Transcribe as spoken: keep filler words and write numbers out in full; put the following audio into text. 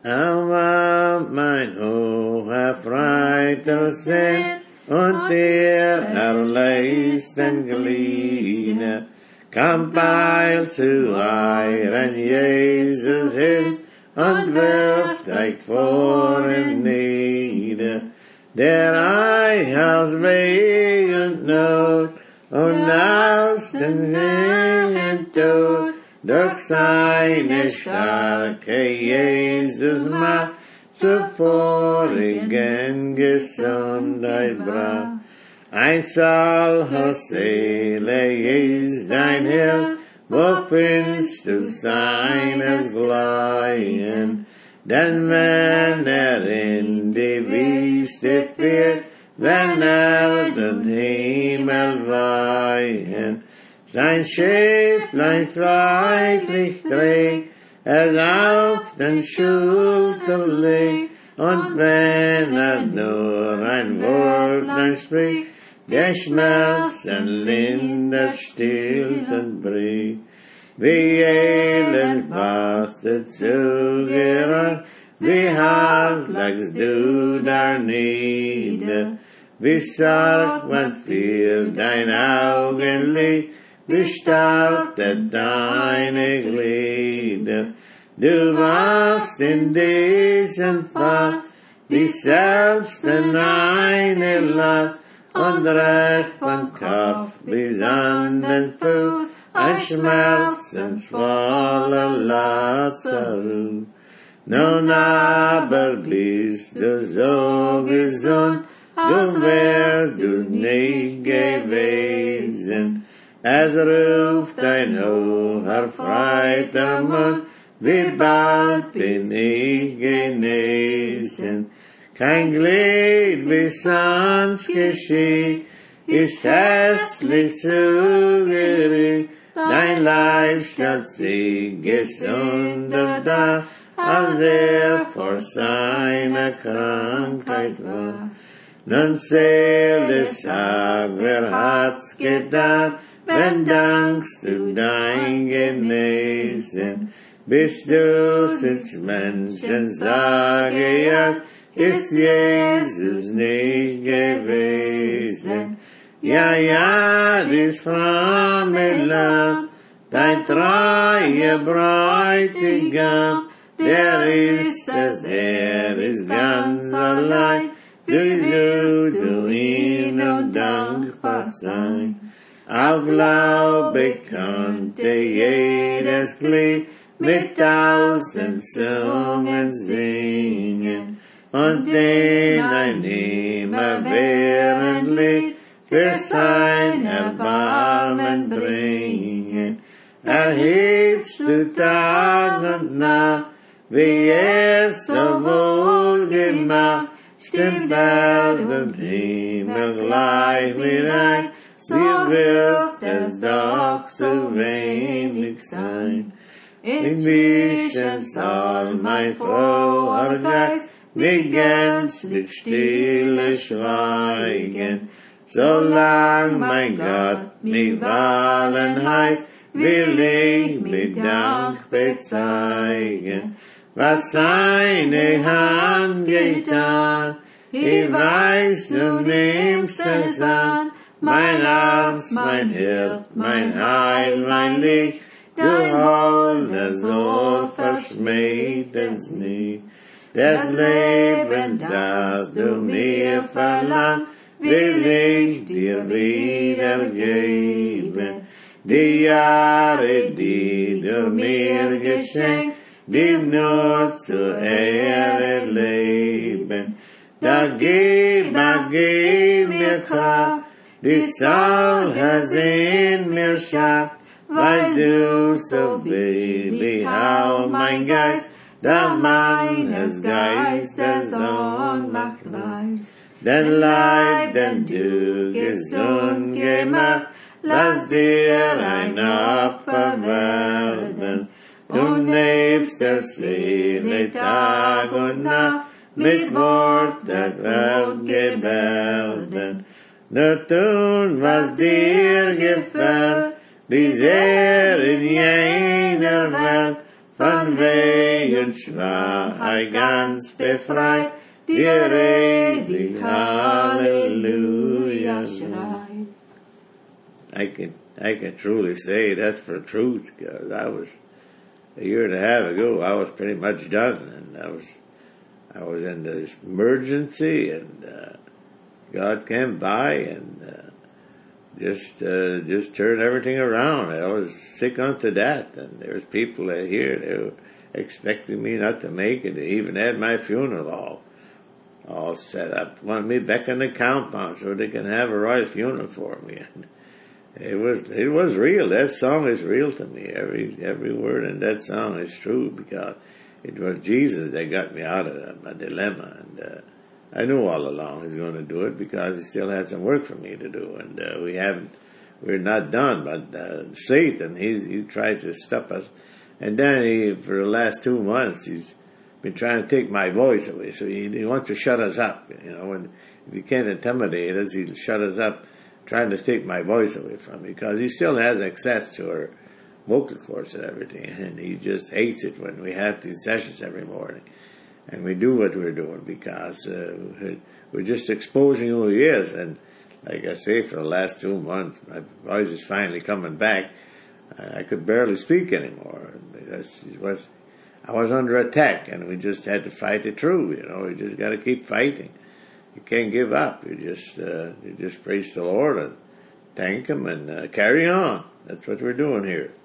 Aber mein hocherfreiter Sinn und der erleisten Glieder, kam bald zu euren Jesus hin und wirft euch vor ihm nieder, der euch aus Weg und Not und aus den Höhen Tod durch seine starke Jesus Macht zur vorigen Gesundheit brach. Ein solches Seele ist dein Herr, wo findest du seinesgleichen? Denn wenn er in die Wüste führt, wenn er den Himmel weichen, sein Schäflein freundlich trägt, es auf den Schultern legt, und wenn er nur ein Wort spricht, der Schmerzen lindert, stillt und bricht. Wie elend warst du zugerannt, wie hart lagst du da nieder, wie stark man für dein Augenlicht, wie stark deine Glieder. Du warst in diesem Fass, dich selbst in eine Last, und recht von Kopf bis an den Fuß, ein schmerzensvoller Lazarus. Nun aber bist du so gesund, du wärst du nicht gewesen. Es ruft ein hocherfreiter Mund, wie bald bin ich genesen. Kein Glied, wie sonst geschieht, ist hässlich zu gering. Dein Leib stellt sich gesunder dar, als er vor seiner Krankheit war. Nun Seele, sag, wer hat's getan, wenn dankst du dein Genesen? Bist du des Menschen, sage ja, ist Jesus nicht gewesen. Ja, ja, dies fromme Land, dein treuer Bräutigam, der ist es, er ist ganz allein, du wirst du ihm und dankbar sein. Auch Glaube konnte jedes Glied mit tausend Zungen singen, und den ein immerwährend Lied für sein Erbarmen bringen. Erhebst du Tag und Nacht, wie es so wohl gemacht, stimmt Erd und Himmel gleich mit ein, so wird es doch zu wenig sein. Inzwischen soll mein froher Geist nicht gänzlich stille schweigen, solang mein Gott mich Wahlen heißt, will ich mit Dank bezeigen, was seine Hand getan. Ich weiß, du nimmst es an, mein Arzt, mein Hirt, mein Heil, mein Licht, du holdes Ohr verschmäht es nicht. Das Leben, das du mir verlangt, will ich dir wiedergeben. Die Jahre, die du mir geschenkt, die nur zur Ehre leben. Da gib, da gib mir Kraft, die solches in mir schafft, weil du so willig auch mein Geist, da meines Geistes Ohnmacht weiß. Den Leib, den du gesund gemacht, lass dir ein Opfer werden. Du nebst der Seele Tag und Nacht, mit Wort der Kraft gebärden. Nur tun, was dir gefällt, bis er in jener Welt van wegen schwaar ganz befreit, dir ewig Hallelujah schreit. I can, I can truly say that's for truth, because I was, a year and a half ago, I was pretty much done, and I was, I was in this emergency, and, uh, God came by and, uh, just, uh, just turned everything around. I was sick unto death, and there was people here, they were expecting me not to make it. They even had my funeral all, all set up. Wanted me back in the compound so they can have a royal funeral for me. And it was, it was real. That song is real to me. Every, every word in that song is true, because it was Jesus that got me out of my dilemma. And, uh, I knew all along He's going to do it, because He still had some work for me to do, and uh, we haven't, we're not done. But uh, Satan, he's he tried to stop us, and then he, for the last two months, he's been trying to take my voice away. So he, he wants to shut us up. You know, when if he can't intimidate us, he'll shut us up, trying to take my voice away from me, because he still has access to our vocal cords and everything, and he just hates it when we have these sessions every morning. And we do what we're doing, because uh, we're just exposing who He is. And like I say, for the last two months, my voice is finally coming back. I could barely speak anymore, because it was, I was under attack, and we just had to fight it through. You know, you just got to keep fighting. You can't give up. You just, uh, you just praise the Lord and thank Him and uh, carry on. That's what we're doing here.